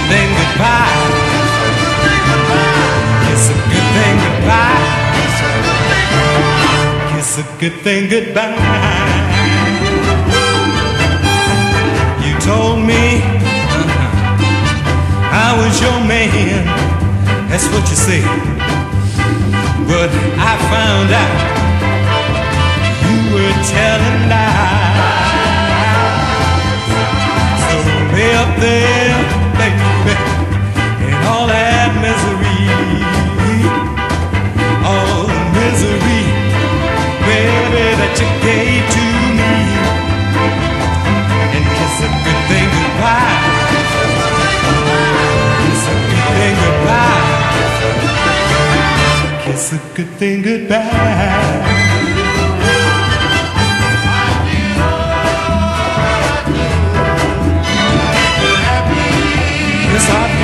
thing goodbye. Kiss a good thing goodbye. Kiss a good thing goodbye. You told me I was your man, that's what you said. But I found out you were telling lies. So lay up there, baby, in all that misery, all the misery, baby, that you gave to me, and kiss a good thing goodbye. Kiss a good thing goodbye. Kiss a good thing goodbye. Yes, I